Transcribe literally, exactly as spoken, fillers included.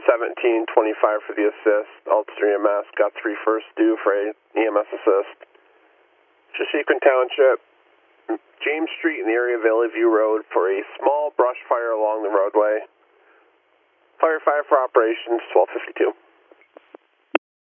seventeen twenty-five for the assist. Ulster E M S got three first due for a E M S assist. Shashequin Township, James Street in the area of Valley View Road for a small brush fire along the roadway. Fire five for operations, twelve fifty-two.